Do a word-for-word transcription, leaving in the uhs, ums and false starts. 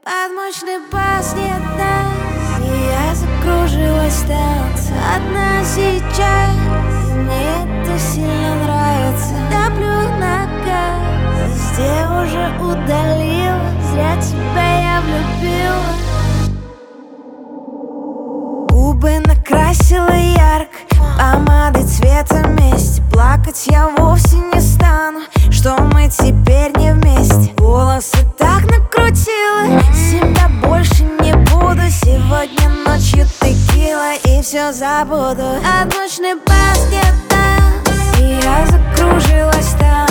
Под мощный бас не даст, и я закружилась танцем. Одна сейчас, и мне это сильно нравится. Топлю на газ, везде уже удалила. Зря тебя я влюбила. Губы накрасила ярко, помадой цвета вместе. Плакать я вовсе не стану, что мы теперь не вместе. Волосы так накрутила, себя больше не буду. Сегодня ночью текила и все забуду. От мощный бас не даст, и я закружилась там.